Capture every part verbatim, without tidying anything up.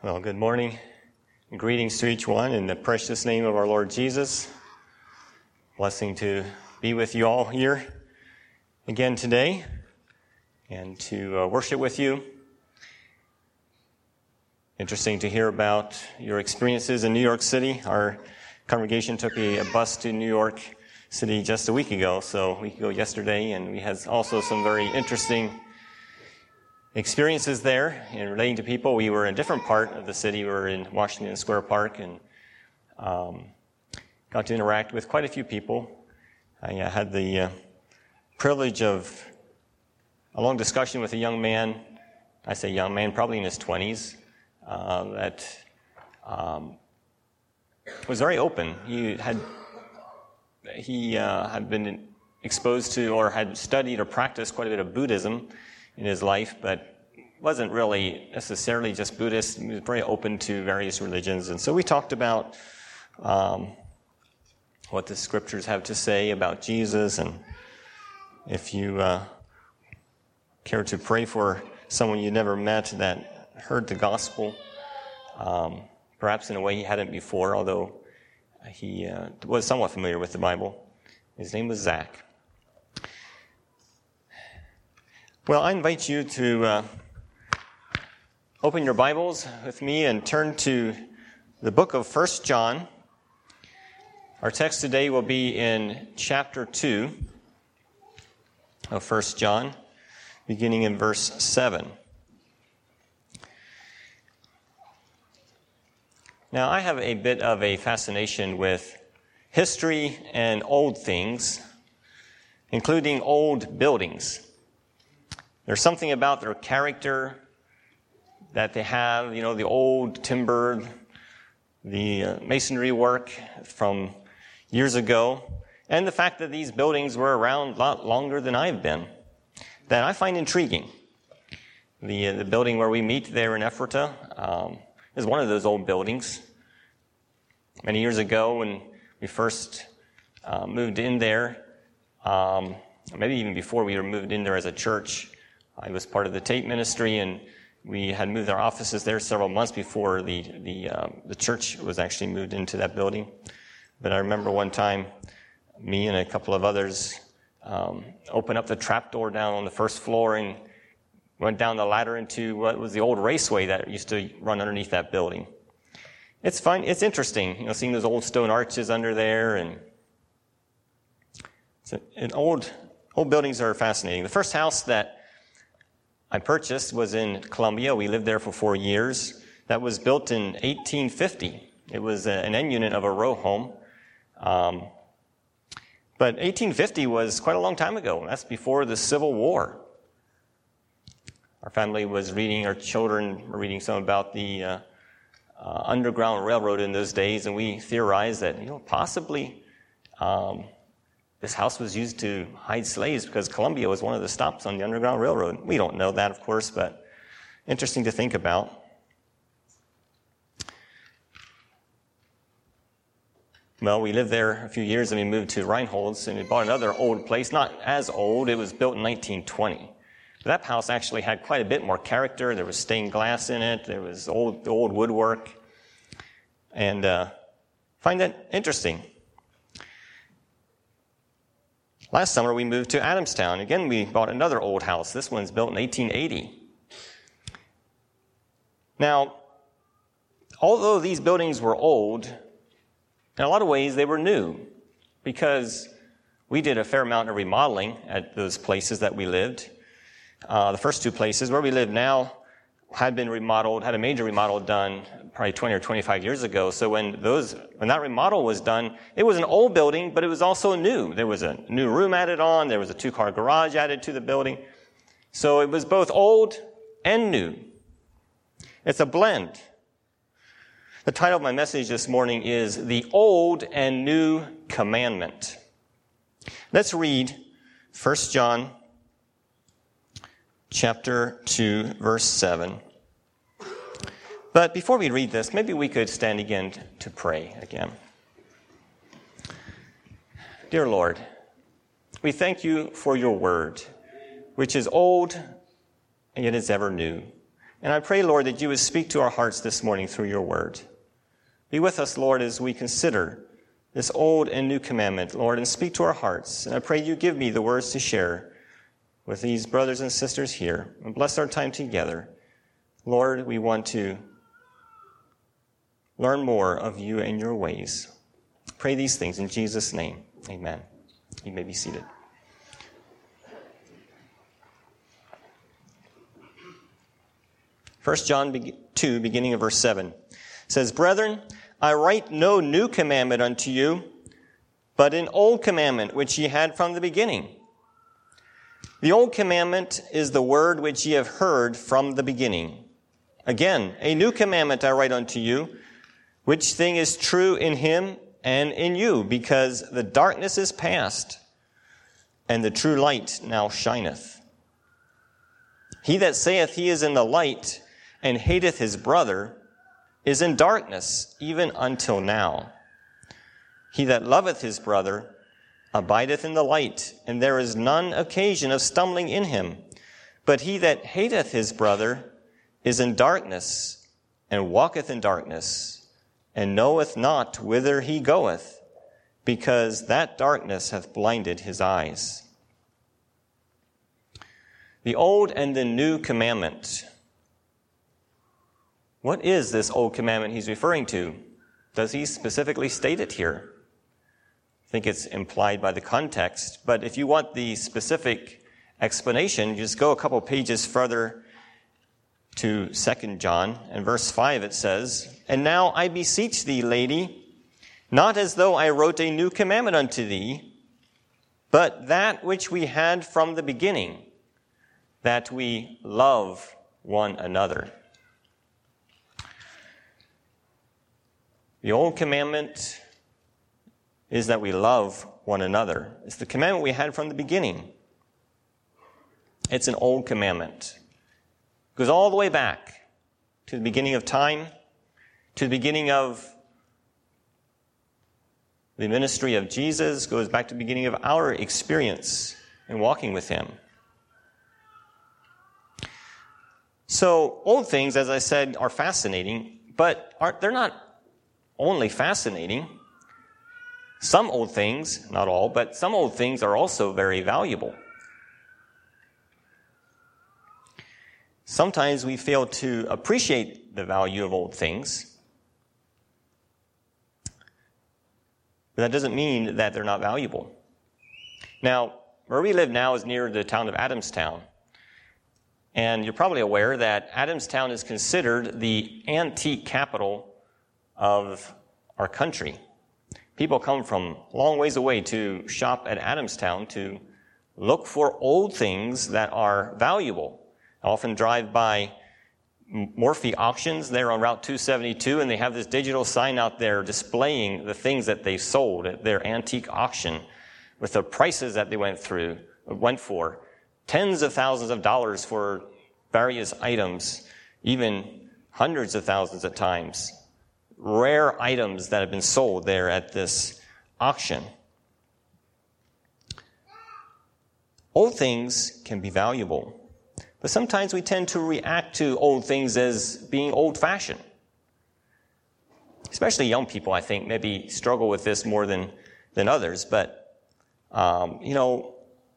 Well, good morning and greetings to each one in the precious name of our Lord Jesus. Blessing to be with you all here again today and to uh, worship with you. Interesting to hear about your experiences in New York City. Our congregation took a, a bus to New York City just a week ago, so a week ago yesterday, and we had also some very interesting experiences there in relating to people. We were in a different part of the city. We were in Washington Square Park and um, got to interact with quite a few people. I uh, had the uh, privilege of a long discussion with a young man. I say young man, probably in his twenties, uh, that um, was very open. He had he uh, had been exposed to or had studied or practiced quite a bit of Buddhism in his life, but wasn't really necessarily just Buddhist. He was very open to various religions. And so we talked about um, what the scriptures have to say about Jesus. And if you uh, care to pray for someone you never met that heard the gospel, um, perhaps in a way he hadn't before, although he uh, was somewhat familiar with the Bible. His name was Zach. Well, I invite you to uh, open your Bibles with me and turn to the book of First John. Our text today will be in chapter two of First John, beginning in verse seven. Now, I have a bit of a fascination with history and old things, including old buildings. There's something about their character that they have, you know, the old timber, the uh, masonry work from years ago, and the fact that these buildings were around a lot longer than I've been, that I find intriguing. The uh, the building where we meet there in Ephrata um, is one of those old buildings. Many years ago, when we first uh, moved in there, um, maybe even before we were moved in there as a church, I was part of the tape ministry, and we had moved our offices there several months before the the uh, the church was actually moved into that building. But I remember one time, me and a couple of others um, opened up the trapdoor down on the first floor and went down the ladder into what was the old raceway that used to run underneath that building. It's fun. It's interesting, you know, seeing those old stone arches under there, and it's a, an old old buildings are fascinating. The first house that I purchased was in Columbia. We lived there for four years. That was built in eighteen fifty. It was a, an end unit of a row home. Um, but eighteen fifty was quite a long time ago. That's before the Civil War. Our family was reading, our children were reading some about the uh, uh, Underground Railroad in those days, and we theorized that, you know, possibly um, this house was used to hide slaves because Columbia was one of the stops on the Underground Railroad. We don't know that, of course, but interesting to think about. Well, we lived there a few years and we moved to Reinhold's and we bought another old place, not as old. It was built in nineteen twenty. But that house actually had quite a bit more character. There was stained glass in it. There was old, old woodwork. And uh, find that interesting. Last summer, we moved to Adamstown. Again, we bought another old house. This one's built in eighteen eighty. Now, although these buildings were old, in a lot of ways they were new, because we did a fair amount of remodeling at those places that we lived. Uh, the first two places, where we live now, had been remodeled, had a major remodel done probably twenty or twenty-five years ago. So when those, when that remodel was done, it was an old building, but it was also new. There was a new room added on. There was a two-car garage added to the building. So it was both old and new. It's a blend. The title of my message this morning is The Old and New Commandment. Let's read First John chapter two, verse seven. But before we read this, maybe we could stand again to pray again. Dear Lord, we thank you for your word, which is old and yet is ever new. And I pray, Lord, that you would speak to our hearts this morning through your word. Be with us, Lord, as we consider this old and new commandment, Lord, and speak to our hearts. And I pray you give me the words to share with these brothers and sisters here. And bless our time together. Lord, we want to learn more of you and your ways. Pray these things in Jesus' name. Amen. You may be seated. First John two, beginning of verse seven, says, Brethren, I write no new commandment unto you, but an old commandment which ye had from the beginning. The old commandment is the word which ye have heard from the beginning. Again, a new commandment I write unto you, which thing is true in him and in you, because the darkness is past, and the true light now shineth. He that saith he is in the light, and hateth his brother, is in darkness, even until now. He that loveth his brother abideth in the light, and there is none occasion of stumbling in him. But he that hateth his brother is in darkness, and walketh in darkness, and knoweth not whither he goeth, because that darkness hath blinded his eyes. The old and the new commandment. What is this old commandment he's referring to? Does he specifically state it here? I think it's implied by the context, but if you want the specific explanation, just go a couple pages further to Second John, and verse five it says, And now I beseech thee, lady, not as though I wrote a new commandment unto thee, but that which we had from the beginning, that we love one another. The old commandment is that we love one another. It's the commandment we had from the beginning. It's an old commandment. It goes all the way back to the beginning of time, to the beginning of the ministry of Jesus, goes back to the beginning of our experience in walking with him. So old things, as I said, are fascinating, but are, they're not only fascinating. Some old things, not all, but some old things are also very valuable. Sometimes we fail to appreciate the value of old things, but that doesn't mean that they're not valuable. Now, where we live now is near the town of Adamstown. And you're probably aware that Adamstown is considered the antique capital of our country. People come from long ways away to shop at Adamstown to look for old things that are valuable. I often drive by Morphy Auctions there on Route two seventy-two, and they have this digital sign out there displaying the things that they sold at their antique auction with the prices that they went through, went for. Tens of thousands of dollars for various items, even hundreds of thousands at times. Rare items that have been sold there at this auction. Old things can be valuable, but sometimes we tend to react to old things as being old-fashioned. Especially young people, I think, maybe struggle with this more than, than others, but, um, you know,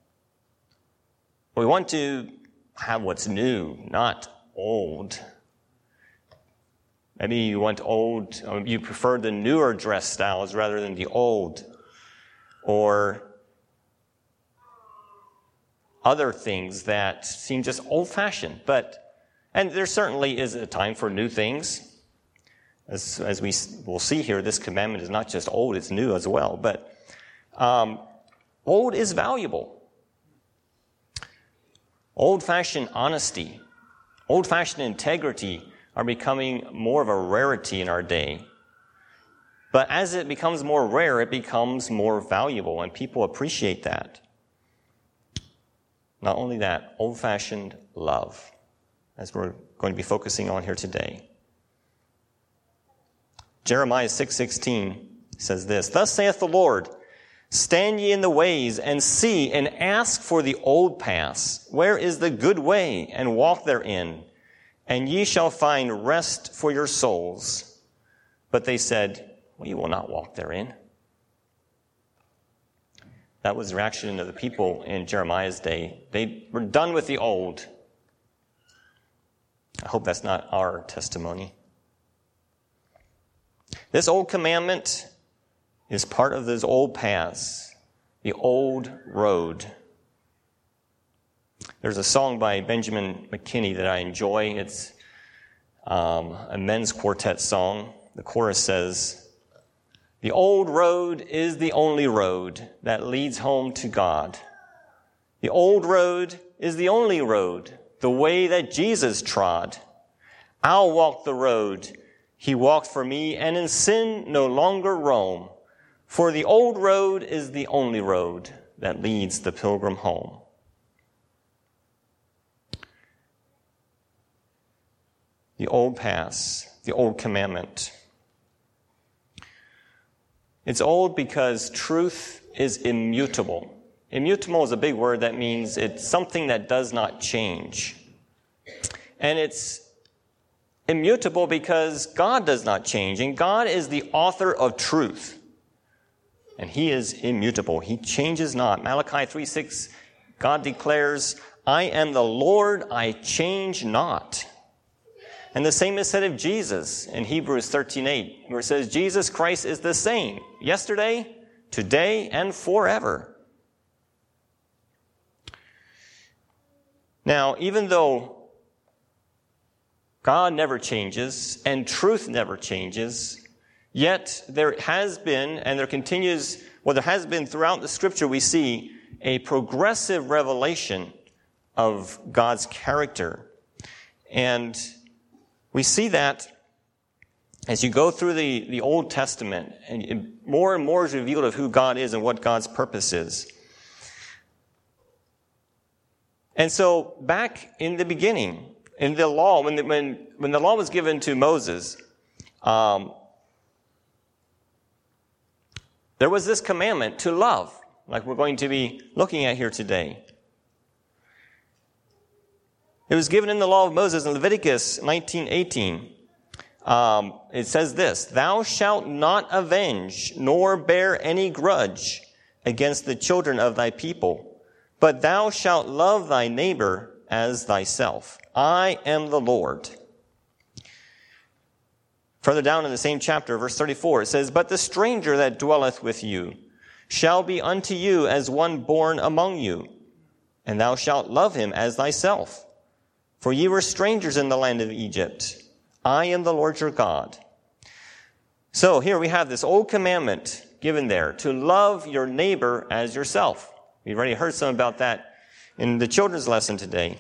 we want to have what's new, not old. Maybe you want old, or you prefer the newer dress styles rather than the old, or other things that seem just old-fashioned. But, and there certainly is a time for new things. As, as we will see here, this commandment is not just old, it's new as well. But um, old is valuable. Old-fashioned honesty, old-fashioned integrity are becoming more of a rarity in our day. But as it becomes more rare, it becomes more valuable, and people appreciate that. Not only that, old-fashioned love, as we're going to be focusing on here today. Jeremiah six sixteen says this, Thus saith the Lord, Stand ye in the ways, and see, and ask for the old paths. Where is the good way, and walk therein, and ye shall find rest for your souls. But they said, we will not walk therein. That was the reaction of the people in Jeremiah's day. They were done with the old. I hope that's not our testimony. This old commandment is part of those old paths, the old road. There's a song by Benjamin McKinney that I enjoy. It's um, a men's quartet song. The chorus says, the old road is the only road that leads home to God. The old road is the only road, the way that Jesus trod. I'll walk the road he walked for me, and in sin no longer roam. For the old road is the only road that leads the pilgrim home. The old paths, the old commandment. It's old because truth is immutable. Immutable is a big word that means it's something that does not change. And it's immutable because God does not change, and God is the author of truth. And he is immutable. He changes not. Malachi three six, God declares, I am the Lord, I change not. And the same is said of Jesus in Hebrews thirteen eight, where it says, Jesus Christ is the same yesterday, today, and forever. Now, even though God never changes and truth never changes, yet there has been, and there continues, well, there has been throughout the scripture, we see a progressive revelation of God's character. And we see that as you go through the, the Old Testament, and more and more is revealed of who God is and what God's purpose is. And so back in the beginning, in the law, when the, when, when the law was given to Moses, um, there was this commandment to love, like we're going to be looking at here today. It was given in the law of Moses in Leviticus nineteen eighteen. Um, it says this, thou shalt not avenge nor bear any grudge against the children of thy people, but thou shalt love thy neighbor as thyself. I am the Lord. Further down in the same chapter, verse thirty-four, it says, but the stranger that dwelleth with you shall be unto you as one born among you, and thou shalt love him as thyself. For ye were strangers in the land of Egypt. I am the Lord your God. So here we have this old commandment given there, to love your neighbor as yourself. We've already heard some about that in the children's lesson today.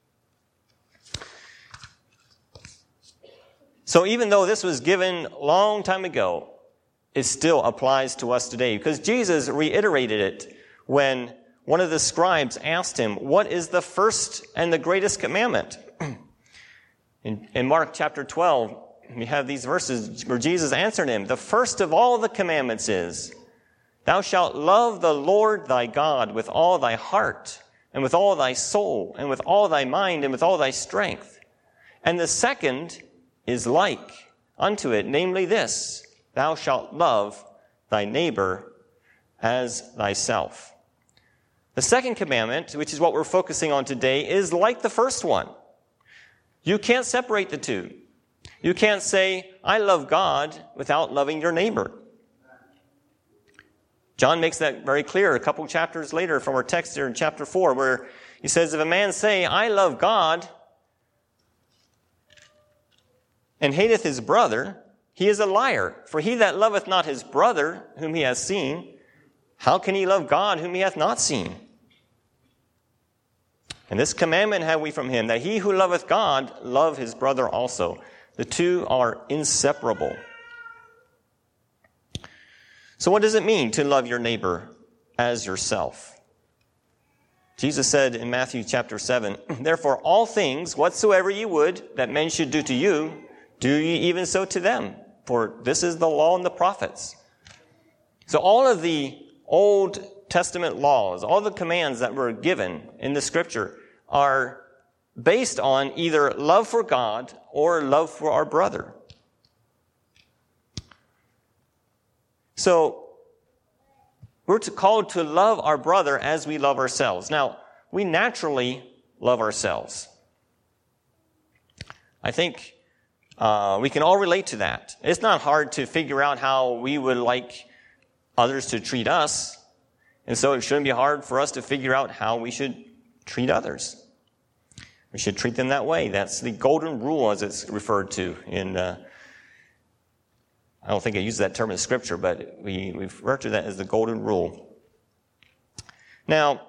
So even though this was given a long time ago, it still applies to us today, because Jesus reiterated it when one of the scribes asked him, what is the first and the greatest commandment? in, in Mark chapter twelve, we have these verses where Jesus answered him, the first of all the commandments is, thou shalt love the Lord thy God with all thy heart, and with all thy soul, and with all thy mind, and with all thy strength. And the second is like unto it, namely this, thou shalt love thy neighbor as thyself. The second commandment, which is what we're focusing on today, is like the first one. You can't separate the two. You can't say, I love God without loving your neighbor. John makes that very clear a couple chapters later from our text here in chapter four, where he says, if a man say, I love God, and hateth his brother, he is a liar. For he that loveth not his brother, whom he hath seen, how can he love God whom he hath not seen? And this commandment have we from him, that he who loveth God love his brother also. The two are inseparable. So what does it mean to love your neighbor as yourself? Jesus said in Matthew chapter seven, therefore all things whatsoever ye would that men should do to you, do ye even so to them. For this is the law and the prophets. So all of the Old Testament laws, all the commands that were given in the scripture are based on either love for God or love for our brother. So, we're to, called to love our brother as we love ourselves. Now, we naturally love ourselves. I think uh, we can all relate to that. It's not hard to figure out how we would like others to treat us, and so it shouldn't be hard for us to figure out how we should treat others. We should treat them that way. That's the golden rule, as it's referred to in, uh, I don't think I use that term in Scripture, but we, we refer to that as the golden rule. Now,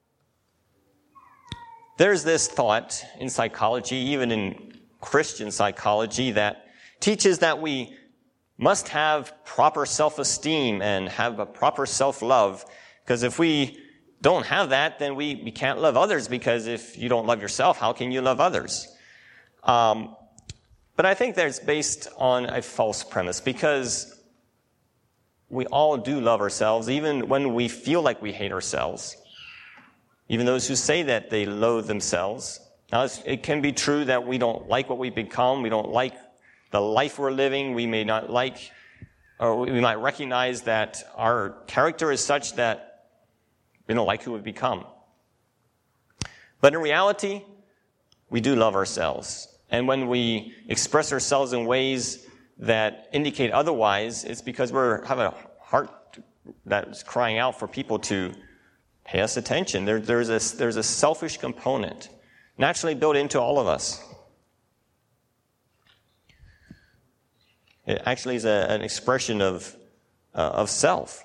there's this thought in psychology, even in Christian psychology, that teaches that we must have proper self-esteem and have a proper self-love, because if we don't have that, then we, we can't love others, because if you don't love yourself, how can you love others? Um, but I think that's based on a false premise, because we all do love ourselves, even when we feel like we hate ourselves. Even those who say that they loathe themselves. Now, it can be true that we don't like what we become, we don't like the life we're living, we may not like, or we might recognize that our character is such that we don't like who we've become. But in reality, we do love ourselves. And when we express ourselves in ways that indicate otherwise, it's because we have a heart that's crying out for people to pay us attention. There, there's, a, there's a selfish component naturally built into all of us. It actually is a, an expression of, uh, of self.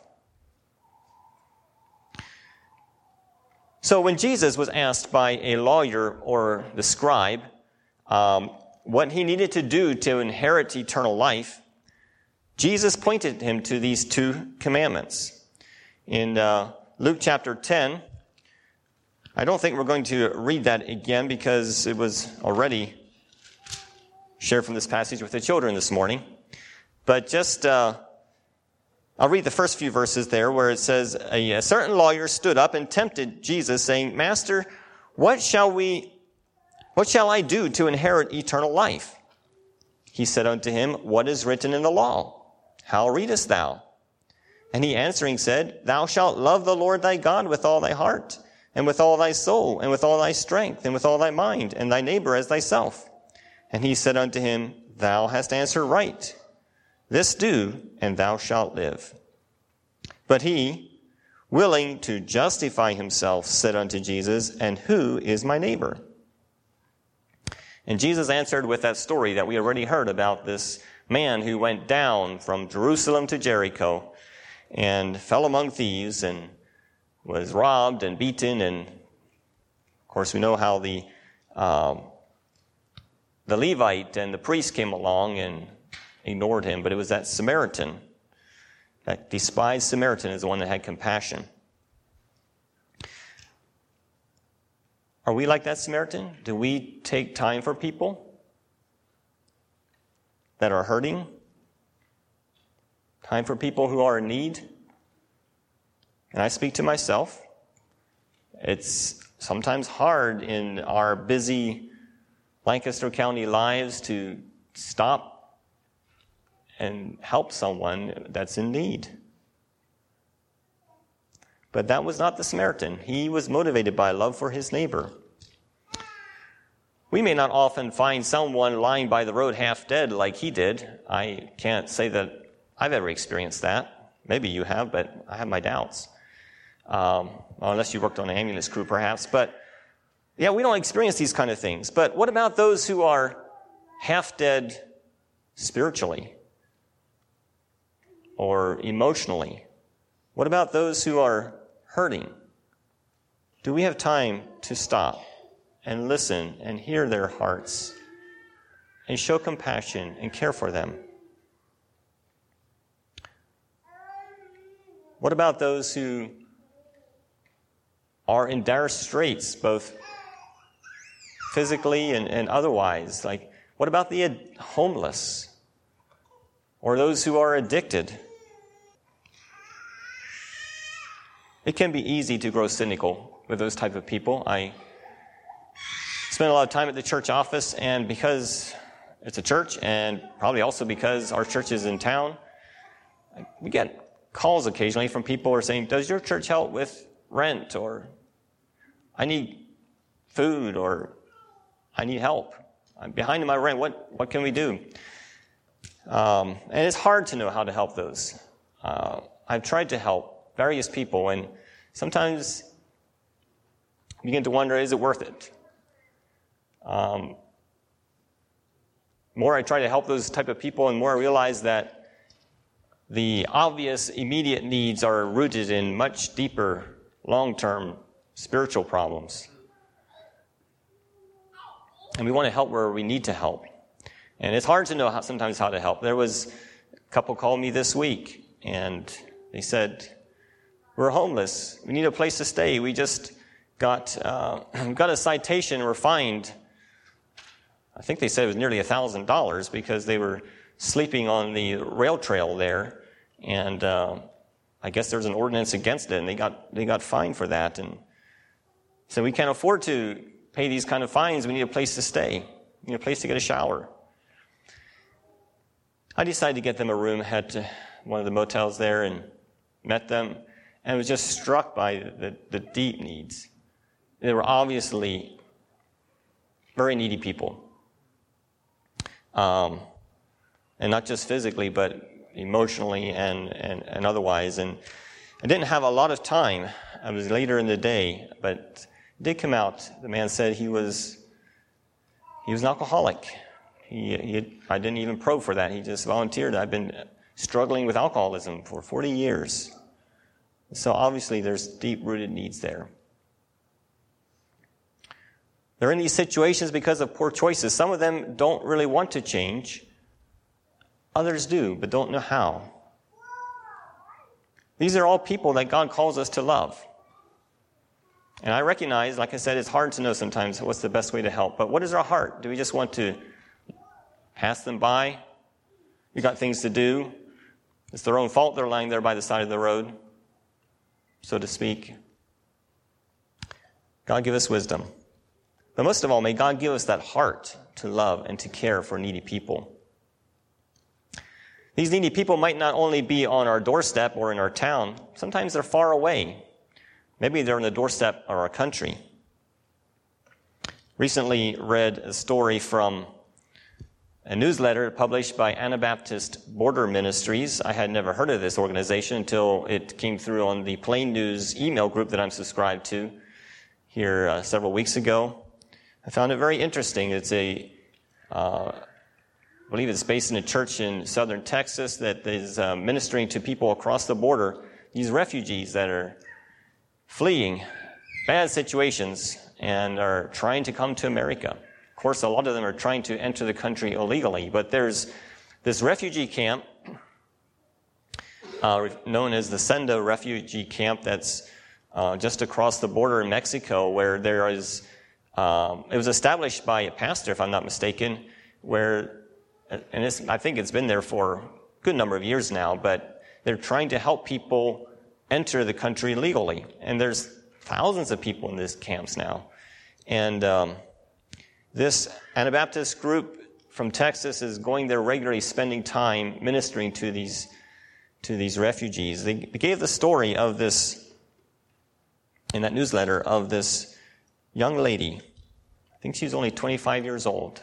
So when Jesus was asked by a lawyer or the scribe um, what he needed to do to inherit eternal life, Jesus pointed him to these two commandments. In uh, Luke chapter ten, I don't think we're going to read that again because it was already shared from this passage with the children this morning. But just, uh, I'll read the first few verses there where it says, a, a certain lawyer stood up and tempted Jesus, saying, Master, what shall we, what shall I do to inherit eternal life? He said unto him, What is written in the law? How readest thou? And he answering said, Thou shalt love the Lord thy God with all thy heart, and with all thy soul, and with all thy strength, and with all thy mind, and thy neighbor as thyself. And he said unto him, Thou hast answered right. This do, and thou shalt live. But he, willing to justify himself, said unto Jesus, And who is my neighbor? And Jesus answered with that story that we already heard about this man who went down from Jerusalem to Jericho and fell among thieves and was robbed and beaten. And, of course, we know how the um, the Levite and the priest came along and ignored him, but it was that Samaritan, that despised Samaritan, is the one that had compassion. Are we like that Samaritan? Do we take time for people that are hurting? Time for people who are in need? And I speak to myself. It's sometimes hard in our busy Lancaster County lives to stop and help someone that's in need. But that was not the Samaritan. He was motivated by love for his neighbor. We may not often find someone lying by the road half dead like he did. I can't say that I've ever experienced that. Maybe you have, but I have my doubts. Um, well, unless you worked on an ambulance crew, perhaps. But, yeah, we don't experience these kind of things. But what about those who are half dead spiritually or emotionally? What about those who are hurting? Do we have time to stop and listen and hear their hearts and show compassion and care for them? What about those who are in dire straits, both physically and, and otherwise? Like, what about the ad- homeless or those who are addicted? It can be easy to grow cynical with those type of people. I spend a lot of time at the church office, and because it's a church, and probably also because our church is in town, we get calls occasionally from people who are saying, does your church help with rent, or I need food, or I need help. I'm behind in my rent. What, what can we do? Um, and it's hard to know how to help those. Uh, I've tried to help various people, and sometimes you begin to wonder, is it worth it? Um, more I try to help those type of people, and more I realize that the obvious immediate needs are rooted in much deeper, long-term spiritual problems. And we want to help where we need to help. And it's hard to know how, sometimes how to help. There was a couple called me this week, and they said, we're homeless. We need a place to stay. We just got uh, got a citation and were fined. I think they said it was nearly one thousand dollars because they were sleeping on the rail trail there. And uh, I guess there's an ordinance against it, and they got they got fined for that. And so we can't afford to pay these kind of fines. We need a place to stay. We need a place to get a shower. I decided to get them a room, head to one of the motels there and met them, and was just struck by the, the deep needs. They were obviously very needy people. Um, and not just physically, but emotionally and, and, and otherwise. And I didn't have a lot of time. I was later in the day, but it did come out. The man said he was he was an alcoholic. He, he had, I didn't even probe for that. He just volunteered. I've been struggling with alcoholism for forty years. So obviously there's deep-rooted needs there. They're in these situations because of poor choices. Some of them don't really want to change. Others do, but don't know how. These are all people that God calls us to love. And I recognize, like I said, it's hard to know sometimes what's the best way to help. But what is our heart? Do we just want to pass them by? We got things to do. It's their own fault they're lying there by the side of the road, so to speak. God give us wisdom. But most of all, may God give us that heart to love and to care for needy people. These needy people might not only be on our doorstep or in our town. Sometimes they're far away. Maybe they're on the doorstep of our country. Recently read a story from a newsletter published by Anabaptist Border Ministries. I had never heard of this organization until it came through on the Plain News email group that I'm subscribed to here uh, several weeks ago. I found it very interesting. It's a, uh, I believe it's based in a church in southern Texas that is uh, ministering to people across the border, these refugees that are fleeing bad situations and are trying to come to America. Of course, a lot of them are trying to enter the country illegally, but there's this refugee camp uh, known as the Senda Refugee Camp that's uh, just across the border in Mexico, where there is, um, it was established by a pastor, if I'm not mistaken, where, and it's, I think it's been there for a good number of years now, but they're trying to help people enter the country legally. And there's thousands of people in these camps now. And um, this Anabaptist group from Texas is going there regularly, spending time ministering to these to these refugees. They, they gave the story of this, in that newsletter, of this young lady. I think she's only twenty-five years old.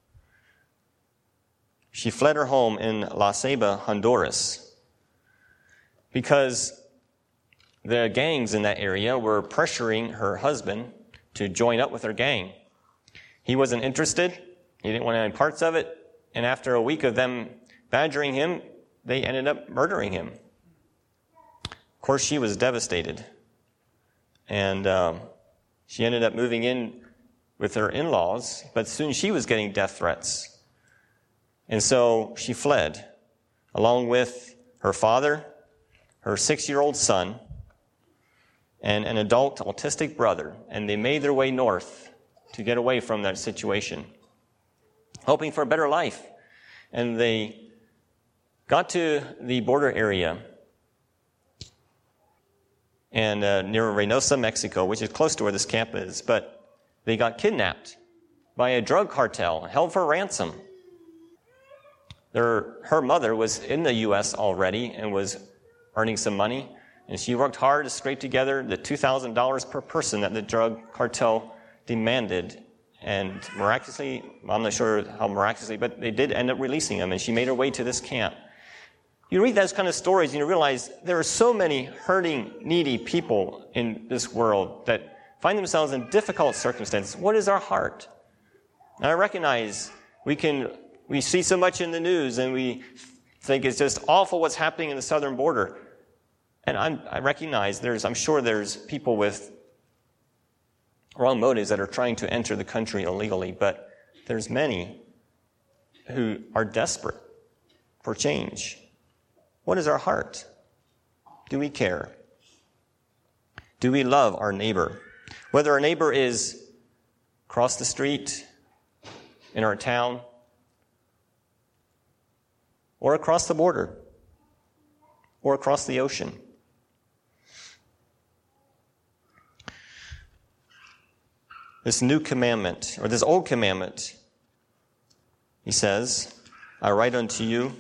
She fled her home in La Ceiba, Honduras, because the gangs in that area were pressuring her husband to join up with their gang. He wasn't interested. He didn't want any parts of it. And after a week of them badgering him, they ended up murdering him. Of course, she was devastated. And um, she ended up moving in with her in-laws, but soon she was getting death threats. And so she fled, along with her father, her six-year-old son, and an adult autistic brother, and they made their way north to get away from that situation, hoping for a better life. And they got to the border area and uh, near Reynosa, Mexico, which is close to where this camp is, but they got kidnapped by a drug cartel, held for ransom. Their, her mother was in the U S already and was earning some money, and she worked hard to scrape together the two thousand dollars per person that the drug cartel demanded. And miraculously, I'm not sure how miraculously, but they did end up releasing them, and she made her way to this camp. You read those kind of stories and you realize there are so many hurting, needy people in this world that find themselves in difficult circumstances. What is our heart? And I recognize we can, we see so much in the news and we think it's just awful what's happening in the southern border. And I'm, I recognize there's, I'm sure there's people with wrong motives that are trying to enter the country illegally, but there's many who are desperate for change. What is our heart? Do we care? Do we love our neighbor? Whether our neighbor is across the street, in our town, or across the border, or across the ocean. This new commandment, or this old commandment, he says, I write unto you,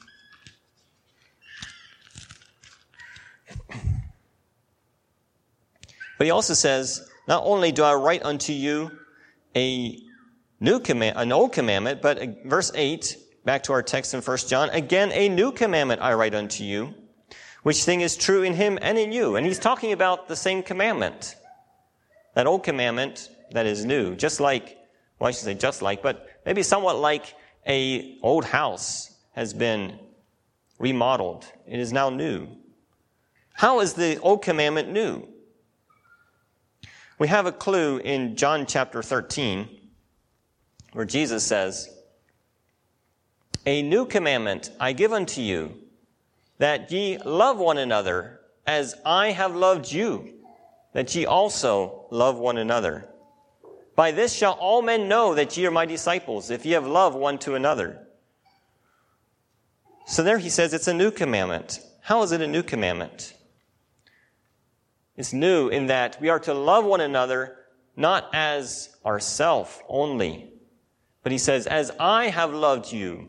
but he also says, not only do I write unto you a new command, an old commandment, but verse eight, back to our text in First John, again, a new commandment I write unto you, which thing is true in him and in you. And he's talking about the same commandment. That old commandment that is new, just like, well, I should say just like, but maybe somewhat like a old house has been remodeled. It is now new. How is the old commandment new? We have a clue in John chapter thirteen, where Jesus says, a new commandment I give unto you, that ye love one another as I have loved you, that ye also love one another. By this shall all men know that ye are my disciples, if ye have love one to another. So there he says it's a new commandment. How is it a new commandment? It's new in that we are to love one another not as ourself only, but he says, as I have loved you.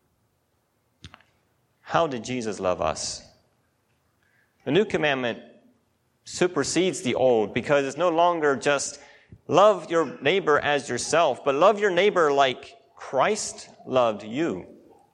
How did Jesus love us? The new commandment supersedes the old because it's no longer just love your neighbor as yourself, but love your neighbor like Christ loved you.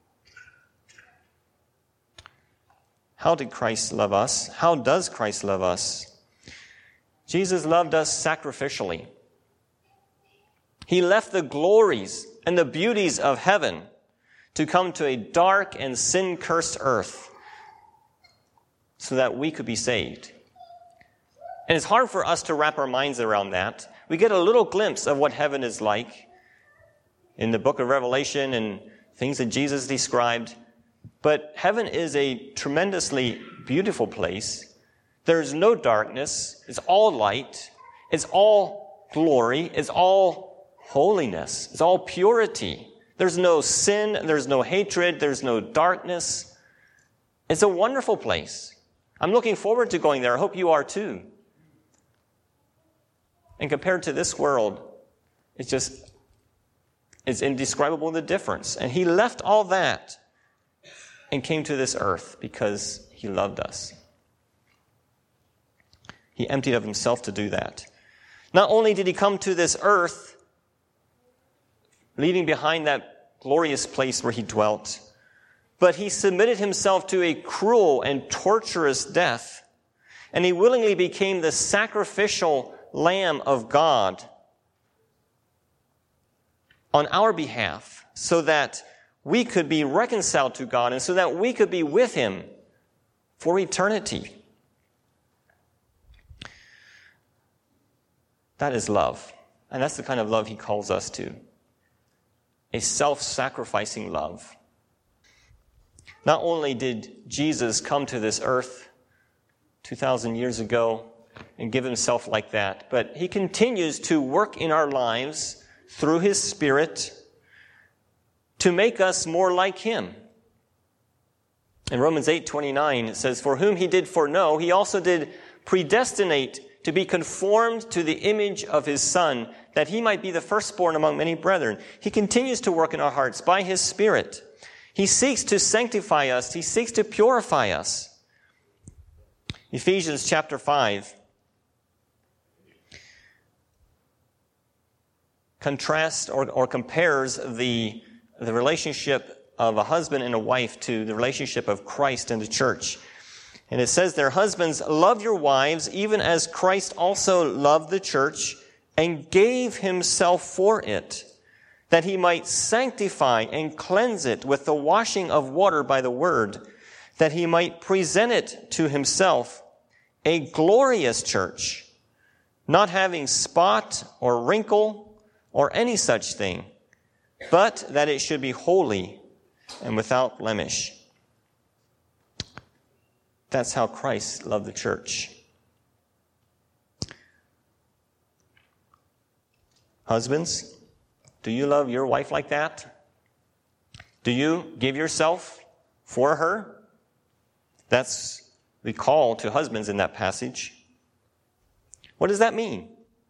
How did Christ love us? How does Christ love us? Jesus loved us sacrificially. He left the glories and the beauties of heaven to come to a dark and sin-cursed earth so that we could be saved. And it's hard for us to wrap our minds around that. We get a little glimpse of what heaven is like in the book of Revelation and things that Jesus described. But heaven is a tremendously beautiful place. There's no darkness. It's all light. It's all glory. It's all holiness. It's all purity. There's no sin. There's no hatred. There's no darkness. It's a wonderful place. I'm looking forward to going there. I hope you are too. And compared to this world, it's just, it's indescribable the difference. And he left all that and came to this earth because he loved us. He emptied of himself to do that. Not only did he come to this earth, leaving behind that glorious place where he dwelt, but he submitted himself to a cruel and torturous death, and he willingly became the sacrificial Lamb of God on our behalf so that we could be reconciled to God and so that we could be with him for eternity. That is love. And that's the kind of love he calls us to. A self-sacrificing love. Not only did Jesus come to this earth two thousand years ago and give himself like that, but he continues to work in our lives through his Spirit to make us more like him. In Romans eight twenty-nine, it says, for whom he did foreknow, he also did predestinate to be conformed to the image of his Son, that he might be the firstborn among many brethren. He continues to work in our hearts by his Spirit. He seeks to sanctify us. He seeks to purify us. Ephesians chapter five contrasts or, or compares the, the relationship of a husband and a wife to the relationship of Christ and the church. And it says there, husbands, love your wives, even as Christ also loved the church and gave himself for it, that he might sanctify and cleanse it with the washing of water by the word, that he might present it to himself a glorious church, not having spot or wrinkle or any such thing, but that it should be holy and without blemish. That's how Christ loved the church. Husbands, do you love your wife like that? Do you give yourself for her? That's the call to husbands in that passage. What does that mean?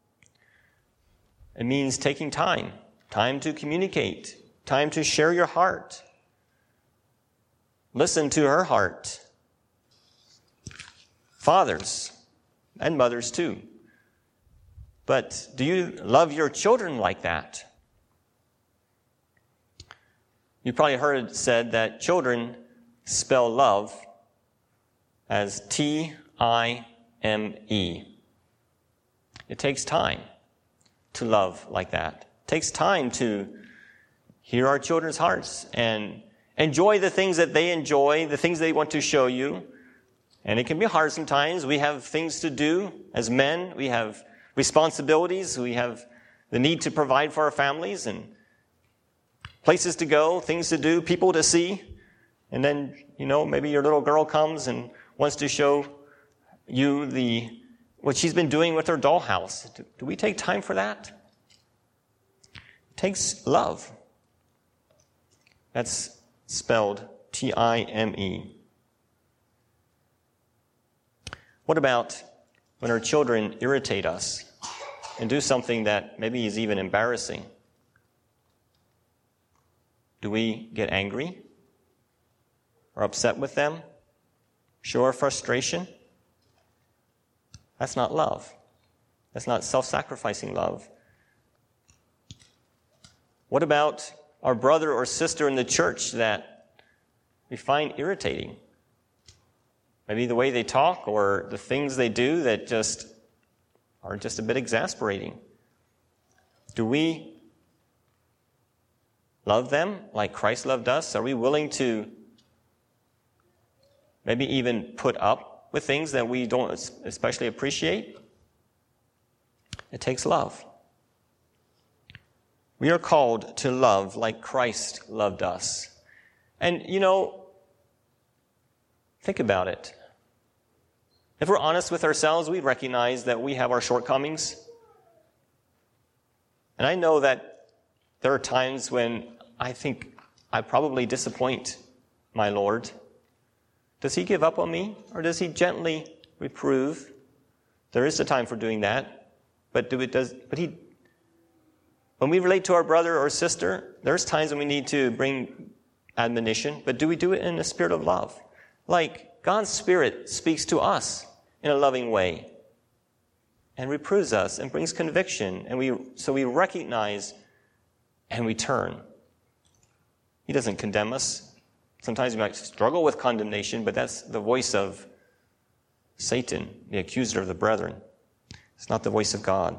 It means taking time, time to communicate, time to share your heart. Listen to her heart. Fathers and mothers too. But do you love your children like that? You probably heard it said that children spell love as T I M E. It takes time to love like that. It takes time to hear our children's hearts and enjoy the things that they enjoy, the things they want to show you. And it can be hard sometimes. We have things to do as men. We have responsibilities. We have the need to provide for our families and places to go, things to do, people to see. And then, you know, maybe your little girl comes and wants to show you the what she's been doing with her dollhouse. Do, do we take time for that? It takes love. That's spelled T I M E. What about when our children irritate us and do something that maybe is even embarrassing? Do we get angry or upset with them? Show our frustration? That's not love. That's not self-sacrificing love. What about our brother or sister in the church that we find irritating? Maybe the way they talk or the things they do that just are just a bit exasperating. Do we love them like Christ loved us? Are we willing to maybe even put up with things that we don't especially appreciate? It takes love. We are called to love like Christ loved us. And, you know, think about it. If we're honest with ourselves, we recognize that we have our shortcomings. And I know that there are times when I think I probably disappoint my Lord. Does he give up on me, or does he gently reprove? There is a time for doing that, but do it does. But he, when we relate to our brother or sister, there's times when we need to bring admonition. But do we do it in a spirit of love, like God's Spirit speaks to us in a loving way, and reproves us and brings conviction, and we so we recognize and we turn. He doesn't condemn us. Sometimes we might struggle with condemnation, but that's the voice of Satan, the accuser of the brethren. It's not the voice of God.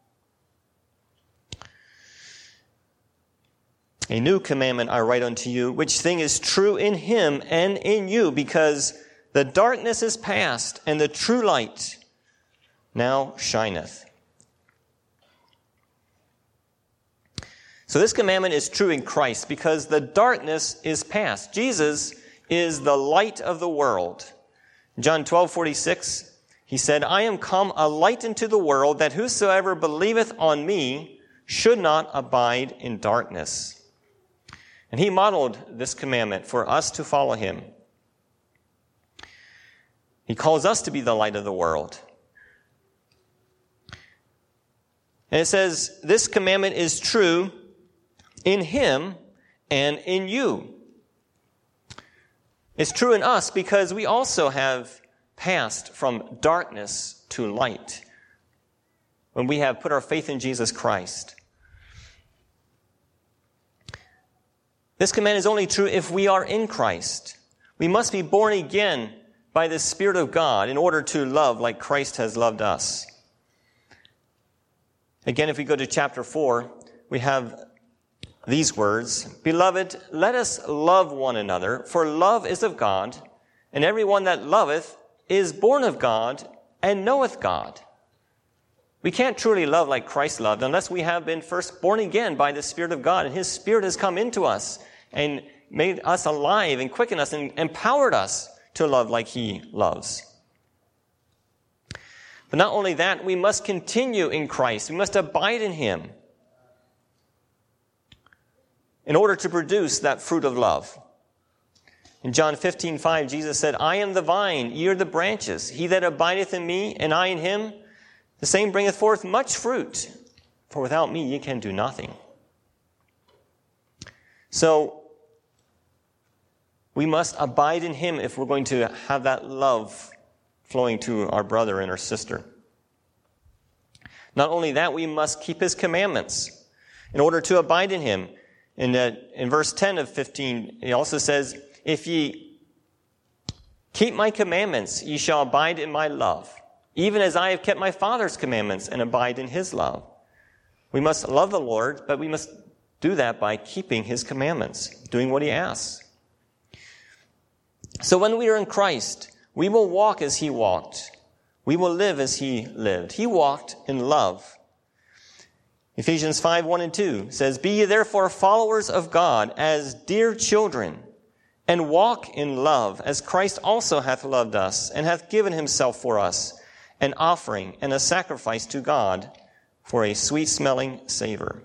A new commandment I write unto you, which thing is true in him and in you, because the darkness is past, and the true light now shineth. So this commandment is true in Christ because the darkness is past. Jesus is the light of the world. John twelve forty-six, he said, I am come a light into the world, that whosoever believeth on me should not abide in darkness. And he modeled this commandment for us to follow him. He calls us to be the light of the world. And it says, this commandment is true in him and in you. It's true in us because we also have passed from darkness to light when we have put our faith in Jesus Christ. This command is only true if we are in Christ. We must be born again by the Spirit of God in order to love like Christ has loved us. Again, if we go to chapter four, we have these words, Beloved, let us love one another, for love is of God, and everyone that loveth is born of God and knoweth God. We can't truly love like Christ loved unless we have been first born again by the Spirit of God, and His Spirit has come into us and made us alive and quickened us and empowered us to love like He loves. But not only that, we must continue in Christ. We must abide in Him in order to produce that fruit of love. In John fifteen five, Jesus said, I am the vine, ye are the branches. He that abideth in me, and I in him, the same bringeth forth much fruit. For without me ye can do nothing. So, we must abide in Him if we're going to have that love flowing to our brother and our sister. Not only that, we must keep His commandments in order to abide in Him. In, uh, in verse ten of fifteen, He also says, If ye keep my commandments, ye shall abide in my love, even as I have kept my Father's commandments and abide in His love. We must love the Lord, but we must do that by keeping His commandments, doing what He asks. So when we are in Christ, we will walk as He walked. We will live as He lived. He walked in love. Ephesians five, one and two says, Be ye therefore followers of God as dear children, and walk in love, as Christ also hath loved us, and hath given Himself for us, an offering and a sacrifice to God for a sweet-smelling savor.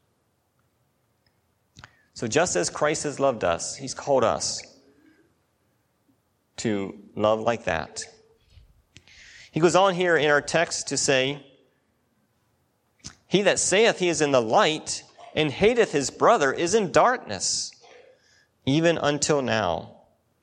So just as Christ has loved us, He's called us to love like that. He goes on here in our text to say, He that saith he is in the light, and hateth his brother, is in darkness, even until now.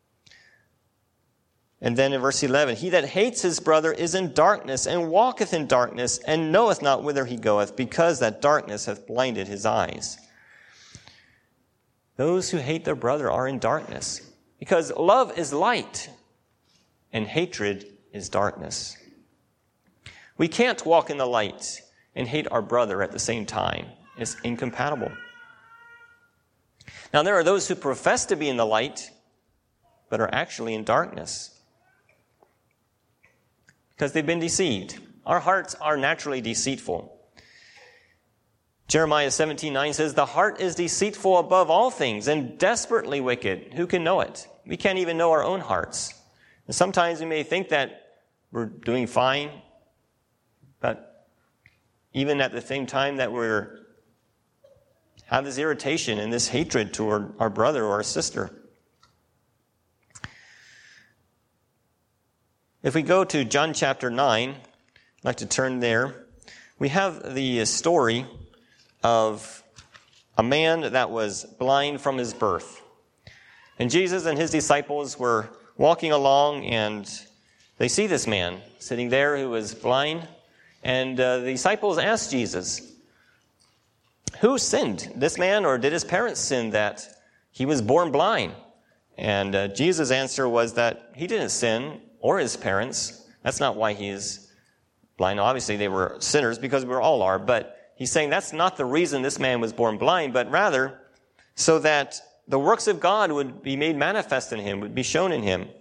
And then in verse eleven, He that hates his brother is in darkness, and walketh in darkness, and knoweth not whither he goeth, because that darkness hath blinded his eyes. Those who hate their brother are in darkness, because love is light, and hatred is darkness. We can't walk in the light and hate our brother at the same time. It's incompatible. Now, there are those who profess to be in the light, but are actually in darkness, because they've been deceived. Our hearts are naturally deceitful. Jeremiah seventeen nine says, The heart is deceitful above all things, and desperately wicked. Who can know it? We can't even know our own hearts. And sometimes we may think that we're doing fine, but even at the same time that we're have this irritation and this hatred toward our brother or our sister. If we go to John chapter nine, I'd like to turn there. We have the story of a man that was blind from his birth. And Jesus and His disciples were walking along, and they see this man sitting there who was blind. And uh, the disciples asked Jesus, Who sinned, this man, or did his parents sin that he was born blind? And uh, Jesus' answer was that he didn't sin, or his parents. That's not why he is blind. Obviously, they were sinners, because we all are. But he's saying that's not the reason this man was born blind, but rather so that the works of God would be made manifest in him, would be shown in him.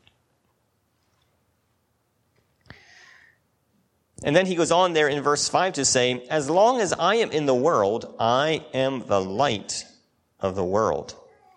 And then he goes on there in verse five to say, As long as I am in the world, I am the light of the world.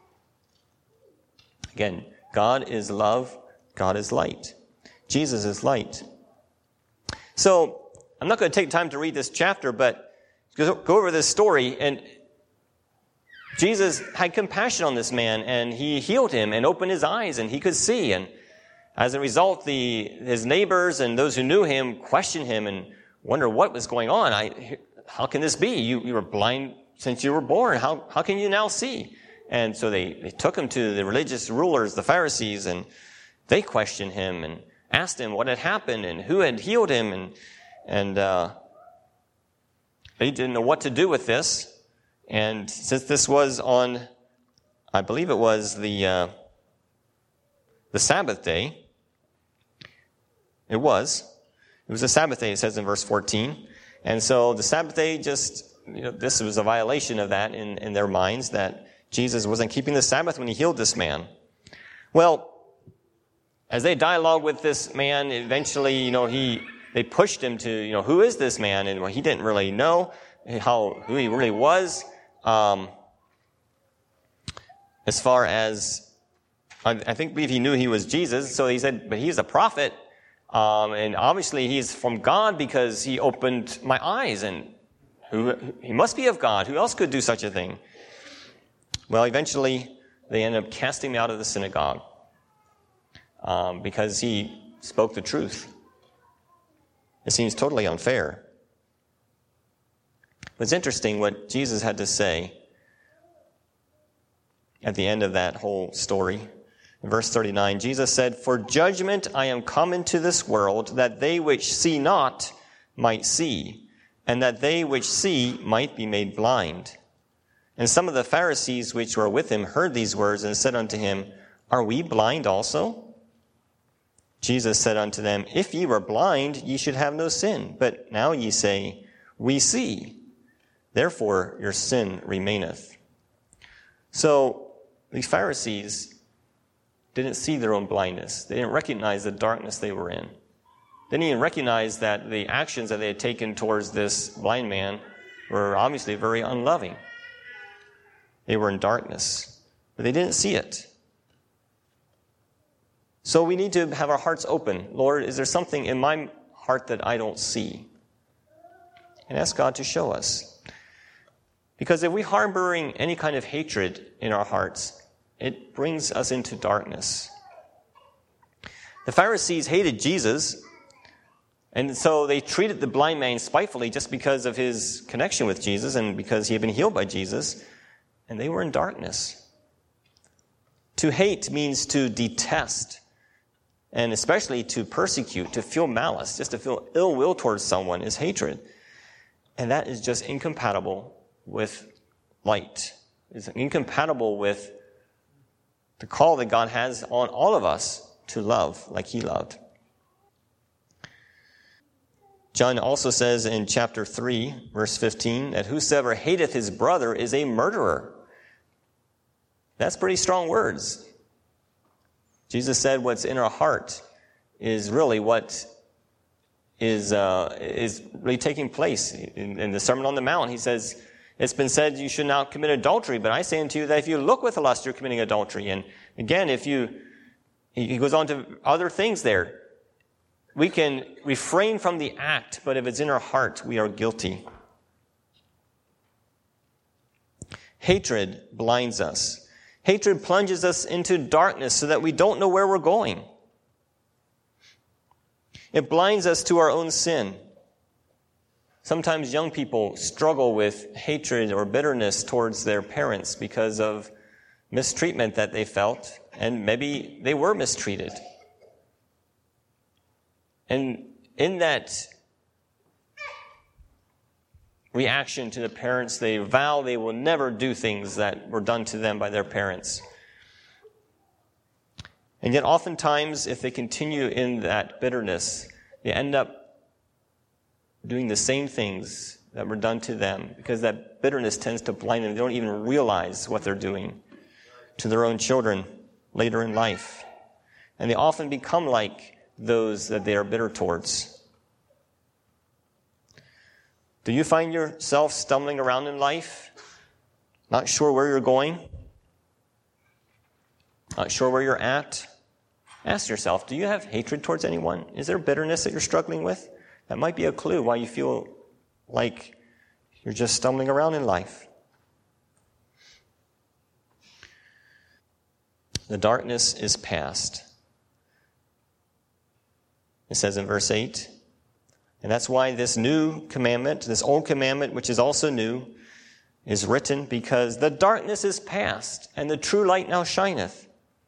Again, God is love, God is light. Jesus is light. So, I'm not going to take time to read this chapter, but go over this story. And Jesus had compassion on this man, and He healed him and opened his eyes, and he could see. And as a result, the his neighbors and those who knew him questioned him and wondered what was going on. I, how can this be? You, you were blind since you were born. How, how can you now see? And so they, they took him to the religious rulers, the Pharisees, and they questioned him and asked him what had happened and who had healed him. And, and uh, they didn't know what to do with this. And since this was on, I believe it was the uh, the Sabbath day, it was. It was a Sabbath day, it says in verse fourteen. And so the Sabbath day just, you know, this was a violation of that in, in their minds, that Jesus wasn't keeping the Sabbath when he healed this man. Well, as they dialogued with this man, eventually, you know, he they pushed him to, you know, who is this man? And well, he didn't really know how who he really was. Um, as far as, I, I think, believe he knew he was Jesus. So he said, but he's a prophet. Um, and obviously he's from God because he opened my eyes, and who, he must be of God. Who else could do such a thing? Well, eventually they ended up casting him out of the synagogue, um, because he spoke the truth. It seems totally unfair. But it's interesting what Jesus had to say at the end of that whole story. In verse thirty-nine, Jesus said, "For judgment I am come into this world, that they which see not might see, and that they which see might be made blind." And some of the Pharisees which were with him heard these words, and said unto him, "Are we blind also?" Jesus said unto them, "If ye were blind, ye should have no sin. But now ye say, We see. Therefore your sin remaineth." So these Pharisees didn't see their own blindness. They didn't recognize the darkness they were in. They didn't even recognize that the actions that they had taken towards this blind man were obviously very unloving. They were in darkness, but they didn't see it. So we need to have our hearts open. Lord, is there something in my heart that I don't see? And ask God to show us. Because if we're harboring any kind of hatred in our hearts, it brings us into darkness. The Pharisees hated Jesus, and so they treated the blind man spitefully just because of his connection with Jesus and because he had been healed by Jesus, and they were in darkness. To hate means to detest, and especially to persecute, to feel malice, just to feel ill will towards someone is hatred. And that is just incompatible with light. It's incompatible with the call that God has on all of us to love like he loved. John also says in chapter three, verse fifteen, that whosoever hateth his brother is a murderer. That's pretty strong words. Jesus said what's in our heart is really what is uh, is really taking place. In, in the Sermon on the Mount, he says, it's been said you should not commit adultery, but I say unto you that if you look with lust, you're committing adultery. And again, if you, he goes on to other things there. We can refrain from the act, but if it's in our heart, we are guilty. Hatred blinds us. Hatred plunges us into darkness so that we don't know where we're going. It blinds us to our own sin. Sometimes young people struggle with hatred or bitterness towards their parents because of mistreatment that they felt, and maybe they were mistreated. And in that reaction to the parents, they vow they will never do things that were done to them by their parents. And yet oftentimes, if they continue in that bitterness, they end up doing the same things that were done to them, because that bitterness tends to blind them. They don't even realize what they're doing to their own children later in life. And they often become like those that they are bitter towards. Do you find yourself stumbling around in life, not sure where you're going, not sure where you're at? Ask yourself, do you have hatred towards anyone? Is there bitterness that you're struggling with? That might be a clue why you feel like you're just stumbling around in life. The darkness is past. It says in verse eight, And that's why this new commandment, this old commandment, which is also new, is written, because the darkness is past, and the true light now shineth.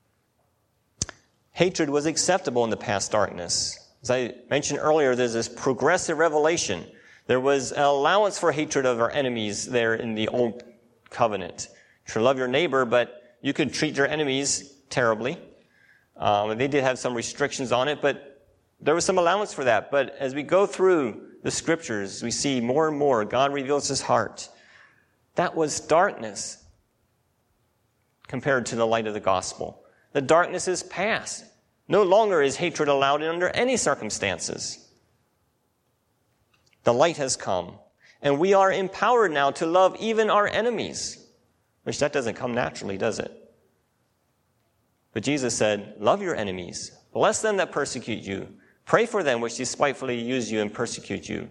Hatred was acceptable in the past darkness. As I mentioned earlier, there's this progressive revelation. There was an allowance for hatred of our enemies there in the old covenant. You should love your neighbor, but you could treat your enemies terribly. Um, they did have some restrictions on it, but there was some allowance for that. But as we go through the scriptures, we see more and more God reveals his heart. That was darkness compared to the light of the gospel. The darkness is past. No longer is hatred allowed under any circumstances. The light has come, and we are empowered now to love even our enemies, which that doesn't come naturally, does it? But Jesus said, love your enemies, bless them that persecute you, pray for them which despitefully use you and persecute you.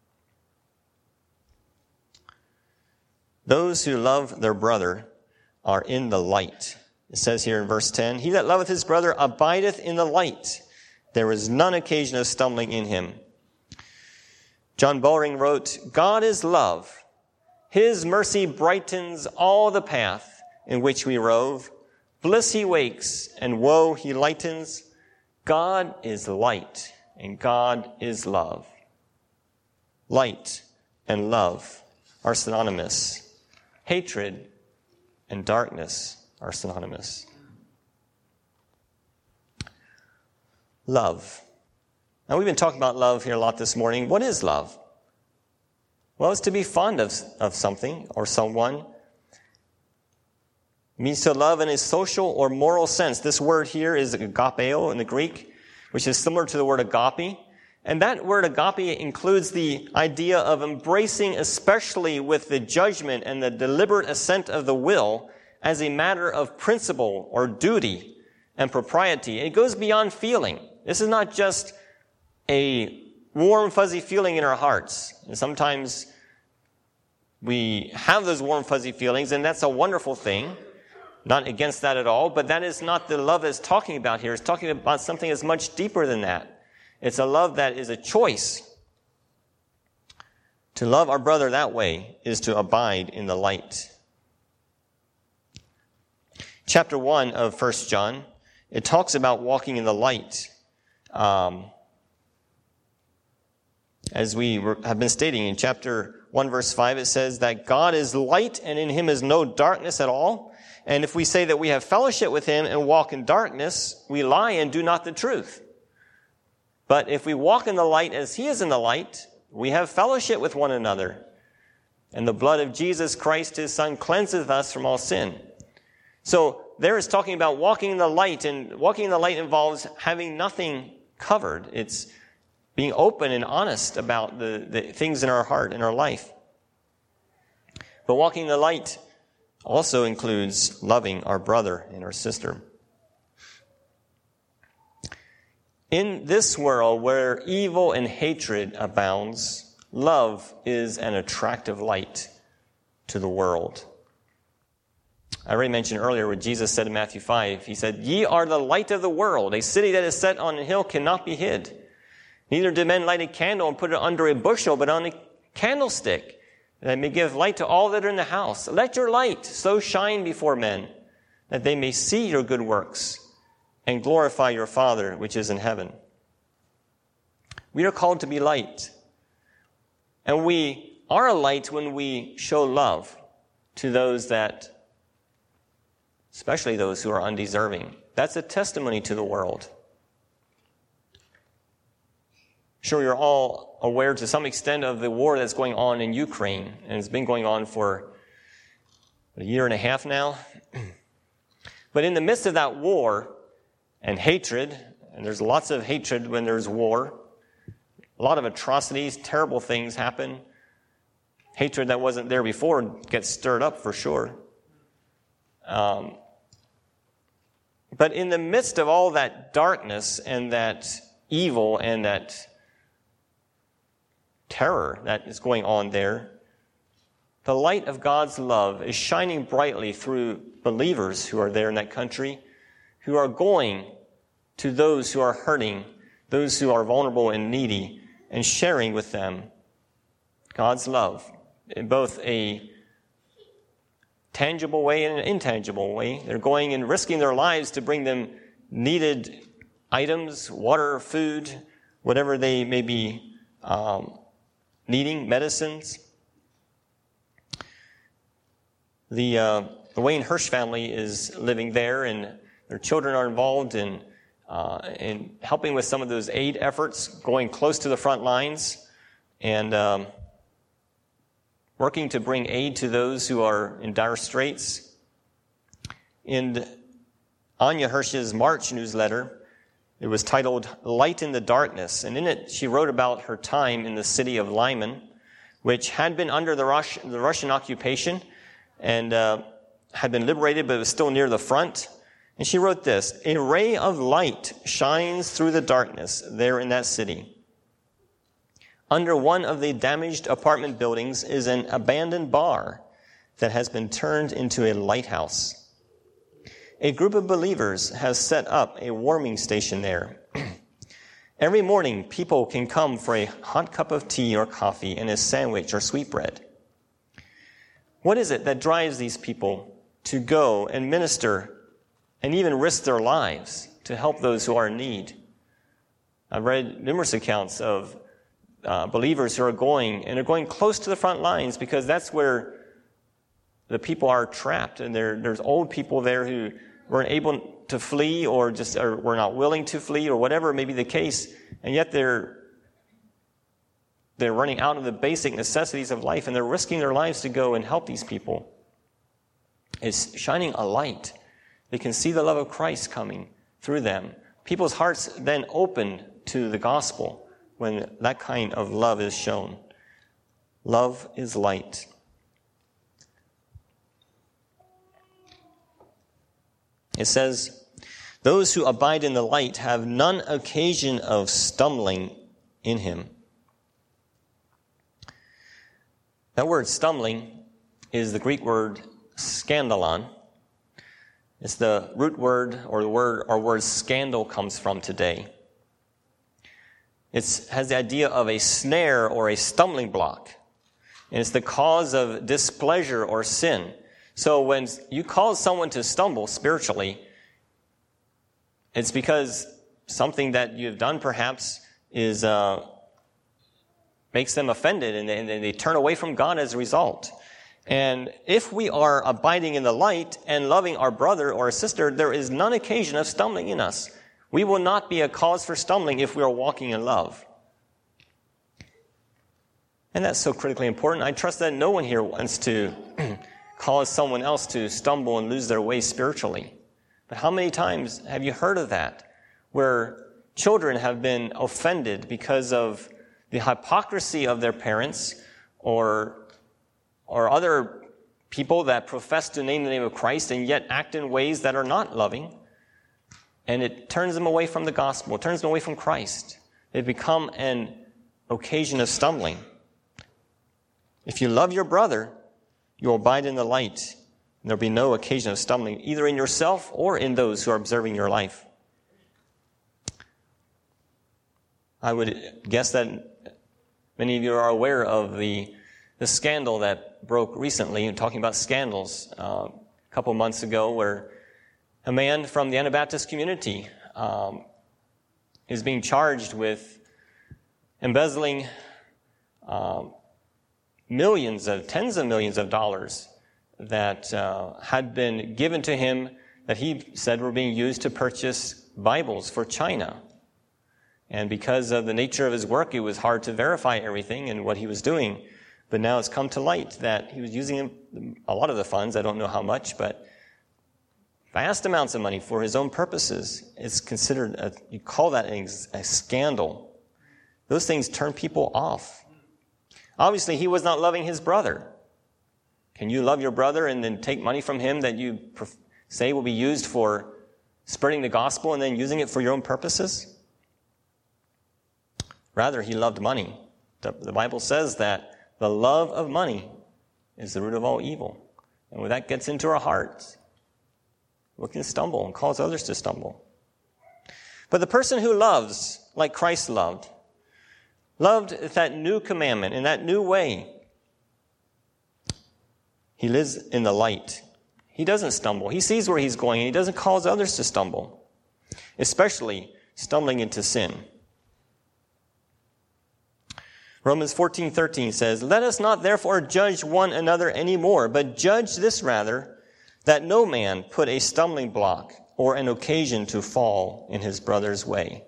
Those who love their brother are in the light. It says here in verse ten, he that loveth his brother abideth in the light. There is none occasion of stumbling in him. John Bowring wrote, God is love. His mercy brightens all the path in which we rove. Bliss he wakes, and woe he lightens. God is light, and God is love. Light and love are synonymous. Hatred and darkness are synonymous. Love. Now, we've been talking about love here a lot this morning. What is love? Well, it's to be fond of, of something or someone. It means to love in a social or moral sense. This word here is agapeo in the Greek, which is similar to the word agape. And that word agape includes the idea of embracing, especially with the judgment and the deliberate assent of the will, as a matter of principle or duty and propriety. It goes beyond feeling. This is not just a warm, fuzzy feeling in our hearts. And sometimes we have those warm, fuzzy feelings, and that's a wonderful thing. Not against that at all, but that is not the love it's talking about here. It's talking about something that's much deeper than that. It's a love that is a choice. To love our brother that way is to abide in the light. Chapter one of First John, it talks about walking in the light. Um, as we were, have been stating in chapter one, verse five, it says that God is light and in him is no darkness at all. And if we say that we have fellowship with him and walk in darkness, we lie and do not the truth. But if we walk in the light as he is in the light, we have fellowship with one another. And the blood of Jesus Christ, his son, cleanseth us from all sin. So there is talking about walking in the light, and walking in the light involves having nothing covered. It's being open and honest about the, the things in our heart, in our life. But walking in the light also includes loving our brother and our sister. In this world where evil and hatred abounds, love is an attractive light to the world. I already mentioned earlier what Jesus said in Matthew five. He said, ye are the light of the world. A city that is set on a hill cannot be hid. Neither do men light a candle and put it under a bushel, but on a candlestick, that it may give light to all that are in the house. Let your light so shine before men, that they may see your good works and glorify your Father which is in heaven. We are called to be light. And we are a light when we show love to those that, especially those who are undeserving. That's a testimony to the world. Sure, you're all aware to some extent of the war that's going on in Ukraine, and it's been going on for a year and a half now. But in the midst of that war and hatred, and there's lots of hatred when there's war, a lot of atrocities, terrible things happen. Hatred that wasn't there before gets stirred up for sure. Um, but in the midst of all that darkness and that evil and that terror that is going on there, the light of God's love is shining brightly through believers who are there in that country, who are going to those who are hurting, those who are vulnerable and needy, and sharing with them God's love in both a tangible way and an intangible way. They're going and risking their lives to bring them needed items, water, food, whatever they may be um, needing, medicines. The, uh, the Wayne Hirsch family is living there, and their children are involved in, uh, in helping with some of those aid efforts, going close to the front lines, and um, working to bring aid to those who are in dire straits. In Anya Hirsch's March newsletter, it was titled Light in the Darkness, and in it she wrote about her time in the city of Lyman, which had been under the, Rus- the Russian occupation and uh, had been liberated, but was still near the front. And she wrote this: "A ray of light shines through the darkness there in that city. Under one of the damaged apartment buildings is an abandoned bar that has been turned into a lighthouse. A group of believers has set up a warming station there. Every morning, people can come for a hot cup of tea or coffee and a sandwich or sweetbread. What is it that drives these people to go and minister and even risk their lives to help those who are in need?" I've read numerous accounts of uh, believers who are going and are going close to the front lines because that's where the people are trapped, and there, there's old people there who weren't able to flee or just or were not willing to flee or whatever may be the case, and yet they're they're running out of the basic necessities of life, and they're risking their lives to go and help these people. It's shining a light. They can see the love of Christ coming through them. People's hearts then open to the gospel when that kind of love is shown. Love is light. It says, "Those who abide in the light have none occasion of stumbling in him." That word stumbling is the Greek word scandalon. It's the root word or the word our word scandal comes from today. It has the idea of a snare or a stumbling block. And it's the cause of displeasure or sin. So when you cause someone to stumble spiritually, it's because something that you've done perhaps is uh, makes them offended, and they, and they turn away from God as a result. And if we are abiding in the light and loving our brother or sister, there is none occasion of stumbling in us. We will not be a cause for stumbling if we are walking in love. And that's so critically important. I trust that no one here wants to cause someone else to stumble and lose their way spiritually. But how many times have you heard of that, where children have been offended because of the hypocrisy of their parents or or other people that profess to name the name of Christ and yet act in ways that are not loving, and it turns them away from the gospel, it turns them away from Christ. They become an occasion of stumbling. If you love your brother, you will abide in the light, and there will be no occasion of stumbling, either in yourself or in those who are observing your life. I would guess that many of you are aware of the, the scandal that broke recently, talking about scandals, uh, a couple months ago, where a man from the Anabaptist community um, is being charged with embezzling um, millions of, tens of millions of dollars that uh, had been given to him that he said were being used to purchase Bibles for China. And because of the nature of his work, it was hard to verify everything and what he was doing. But now it's come to light that he was using a lot of the funds, I don't know how much, but vast amounts of money for his own purposes. It's considered, a, you call that a, a scandal. Those things turn people off. Obviously, he was not loving his brother. Can you love your brother and then take money from him that you say will be used for spreading the gospel and then using it for your own purposes? Rather, he loved money. The, the Bible says that the love of money is the root of all evil. And when that gets into our hearts, we can stumble and cause others to stumble. But the person who loves like Christ loved loved that new commandment in that new way. He lives in the light. He doesn't stumble. He sees where he's going, and he doesn't cause others to stumble, especially stumbling into sin. Romans fourteen thirteen says, "Let us not therefore judge one another anymore, but judge this rather, that no man put a stumbling block or an occasion to fall in his brother's way."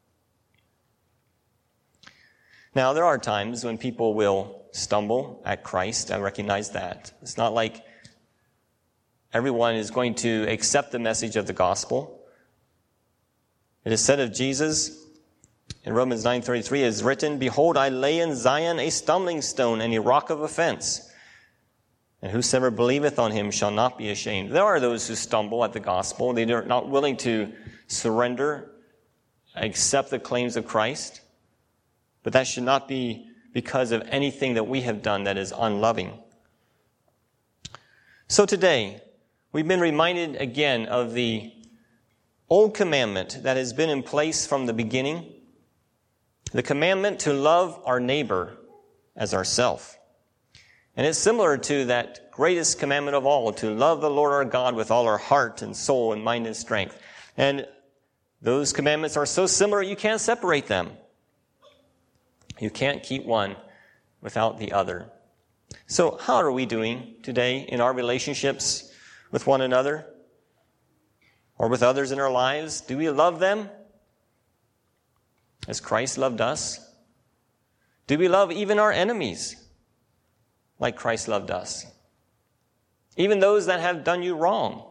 Now, there are times when people will stumble at Christ. I recognize that. It's not like everyone is going to accept the message of the gospel. It is said of Jesus in Romans nine thirty-three, it is written, "Behold, I lay in Zion a stumbling stone and a rock of offense, and whosoever believeth on him shall not be ashamed." There are those who stumble at the gospel. They are not willing to surrender, accept the claims of Christ. But that should not be because of anything that we have done that is unloving. So today, we've been reminded again of the old commandment that has been in place from the beginning. The commandment to love our neighbor as ourself. And it's similar to that greatest commandment of all, to love the Lord our God with all our heart and soul and mind and strength. And those commandments are so similar you can't separate them. You can't keep one without the other. So how are we doing today in our relationships with one another or with others in our lives? Do we love them as Christ loved us? Do we love even our enemies like Christ loved us? Even those that have done you wrong?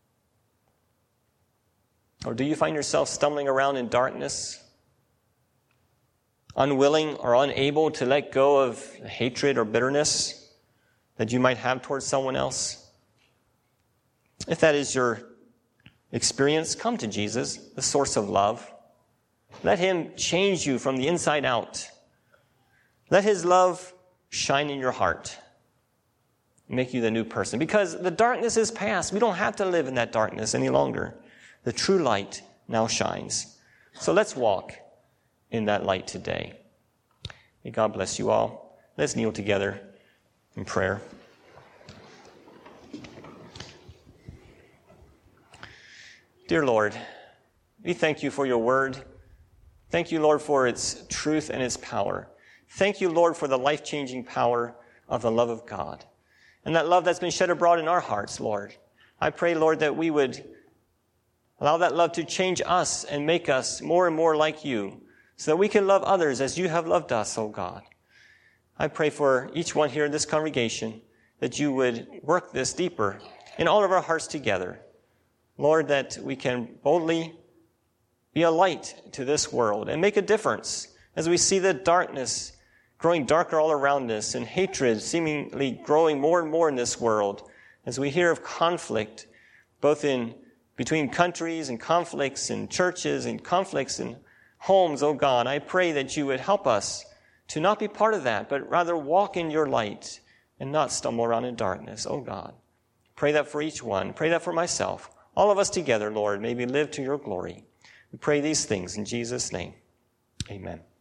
Or do you find yourself stumbling around in darkness, unwilling or unable to let go of hatred or bitterness that you might have towards someone else? If that is your experience, come to Jesus, the source of love. Let him change you from the inside out. Let his love shine in your heart, make you the new person. Because the darkness is past. We don't have to live in that darkness any longer. The true light now shines. So let's walk in that light today. May God bless you all. Let's kneel together in prayer. Dear Lord, we thank you for your word. Thank you, Lord, for its truth and its power. Thank you, Lord, for the life-changing power of the love of God. And that love that's been shed abroad in our hearts, Lord. I pray, Lord, that we would allow that love to change us and make us more and more like you, so that we can love others as you have loved us, O God. I pray for each one here in this congregation that you would work this deeper in all of our hearts together. Lord, that we can boldly be a light to this world and make a difference as we see the darkness growing darker all around us and hatred seemingly growing more and more in this world, as we hear of conflict both in between countries and conflicts in churches and conflicts in homes. Oh God, I pray that you would help us to not be part of that, but rather walk in your light and not stumble around in darkness. Oh God, pray that for each one. Pray that for myself. All of us together, Lord, may we live to your glory. We pray these things in Jesus' name. Amen.